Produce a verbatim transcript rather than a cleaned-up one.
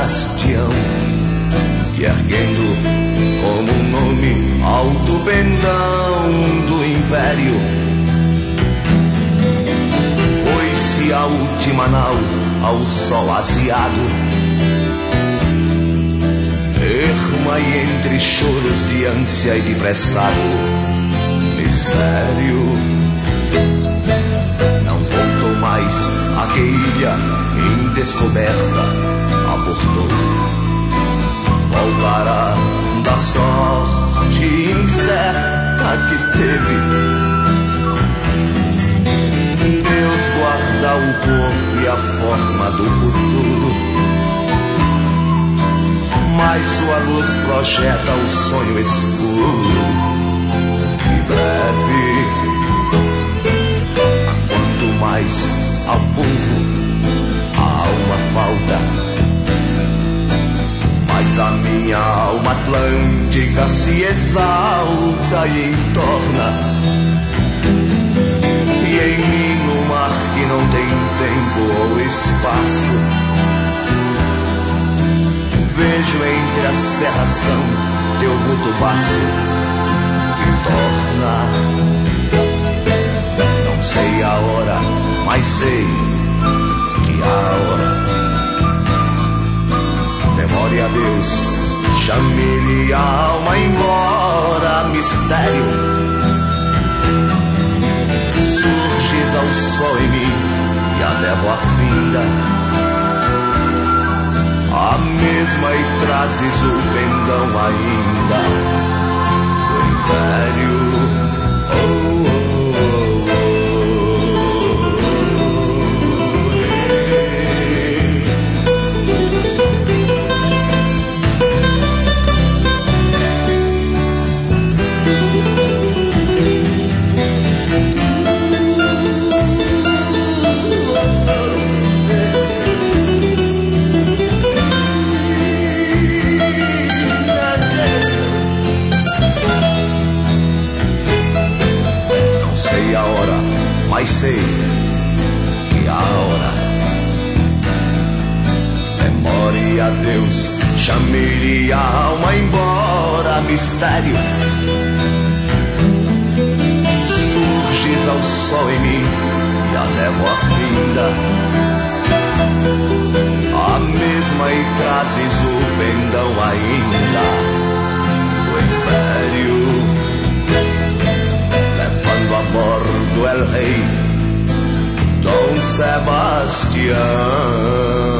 Sebastião, e erguendo como um nome alto pendão do império, foi-se a última nau ao sol aziado, erma e entre choros de ânsia e de pressado mistério. Não voltou mais a que ilha em descoberta aportou, voltará da sorte incerta que teve. Deus guarda o corpo e a forma do futuro, mas sua luz projeta o sonho escuro e breve. Quanto mais ao povo a alma falta, mas a minha alma atlântica se exalta e entorna, e em mim no mar que não tem tempo ou espaço, vejo entre a serração teu vulto baço e torna. Não sei a hora, mas sei que a hora. Demore a Deus, chame-lhe a alma embora, mistério. Surges ao sol em mim e a névoa finda, a mesma e trazes o pendão ainda do império. Oh, oh, oh. Mas sei que a hora. Demore a Deus, chame-lhe a alma embora, mistério. Surges ao sol em mim e a névoa finda, a mesma e trazes o pendão ainda do império. Levando a bordo el rei Dom Sebastião.